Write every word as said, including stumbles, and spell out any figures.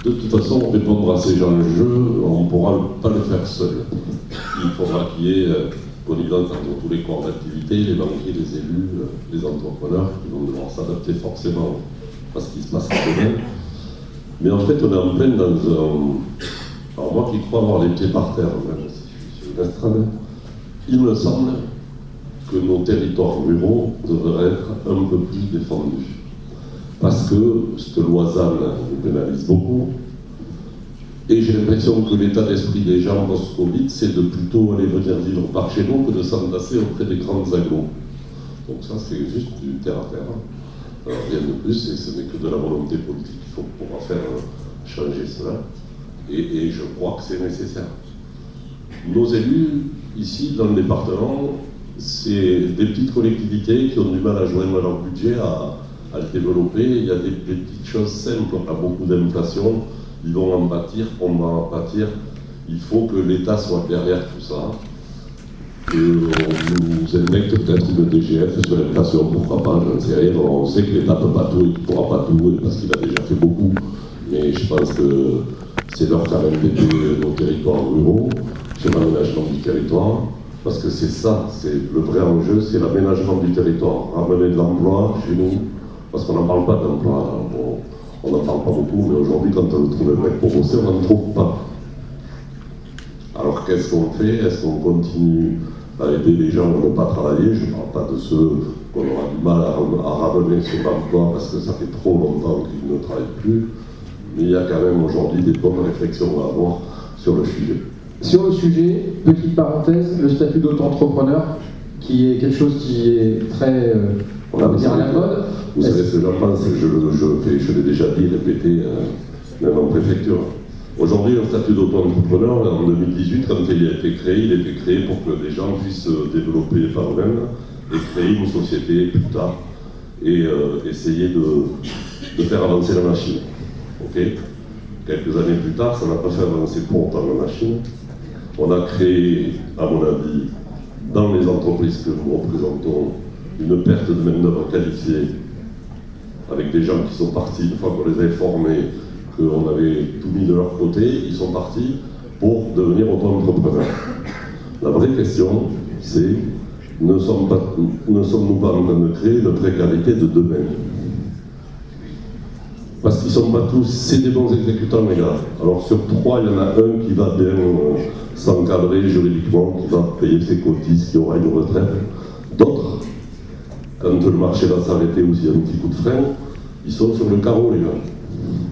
De toute façon, répondre à ces enjeux, on ne pourra pas le faire seul. Il faudra qu'il y ait connivence entre tous les corps d'activité, les banquiers, les élus, les entrepreneurs, qui vont devoir s'adapter forcément à ce qui se passe demain. Mais en fait, on est en plein dans un... Alors moi qui crois avoir les pieds par terre, même si je suis sur une estrade, il me semble que nos territoires ruraux devraient être un peu plus défendus. Parce que cette loi ZAN nous pénalise beaucoup. Et j'ai l'impression que l'état d'esprit des gens post-Covid, c'est de plutôt aller venir vivre par chez nous que de s'entasser auprès des grandes agglos. Donc ça, c'est juste du terre à terre. Alors, rien de plus, et ce n'est que de la volonté politique qu'il faut pouvoir faire changer cela. Et, et je crois que c'est nécessaire. Nos élus, ici, dans le département, c'est des petites collectivités qui ont du mal à joindre leur budget, à, à le développer. Il y a des, des petites choses simples, on a beaucoup d'inflation, ils vont en pâtir, on va en pâtir. Il faut que l'État soit derrière tout ça. Et on nous injecte peut-être une D G F sur l'inflation, pourquoi pas, j'en sais rien. On sait que l'État ne peut pas tout et qu'il ne pourra pas tout, parce qu'il a déjà fait beaucoup. Mais je pense que c'est l'heure quand même d'aider nos territoires ruraux sur l'aménagement du territoire. Parce que c'est ça, c'est le vrai enjeu, c'est l'aménagement du territoire. Ramener de l'emploi chez nous, parce qu'on n'en parle pas d'emploi. On n'en parle pas beaucoup, mais aujourd'hui, quand on trouve un mec pour bosser, on n'en trouve pas. Alors qu'est-ce qu'on fait? Est-ce qu'on continue à aider les gens à ne pas travailler? Je ne parle pas de ceux qu'on aura du mal à, à ramener sur l'emploi parce que ça fait trop longtemps qu'ils ne travaillent plus. Mais il y a quand même aujourd'hui des bonnes réflexions à avoir sur le sujet. Sur le sujet, petite parenthèse, le statut d'auto-entrepreneur, qui est quelque chose qui est très, euh, on va dire, à la mode. Vous savez ce que j'en pense, je, je, je l'ai déjà dit, répété, euh, même en préfecture. Aujourd'hui, le statut d'auto-entrepreneur, en deux mille dix-huit, quand il a été créé, il a été créé pour que les gens puissent se développer par eux-mêmes et créer une société plus tard et euh, essayer de, de faire avancer la machine. Okay. Quelques années plus tard, ça n'a pas fait avancer pour autant la machine. On a créé, à mon avis, dans les entreprises que nous représentons, une perte de main-d'œuvre qualifiée, avec des gens qui sont partis, une fois qu'on les avait formés, qu'on avait tout mis de leur côté, ils sont partis pour devenir auto-entrepreneurs. La vraie question, c'est, ne sommes pas, ne sommes-nous pas en train de créer une précarité de demain? Parce qu'ils ne sont pas tous, c'est des bons exécutants, les gars. Alors sur trois, il y en a un qui va bien euh, s'encadrer juridiquement, qui va payer ses cotises, qui aura une retraite. D'autres, quand le marché va s'arrêter ou s'il y a un petit coup de frein, ils sont sur le carreau, les gars.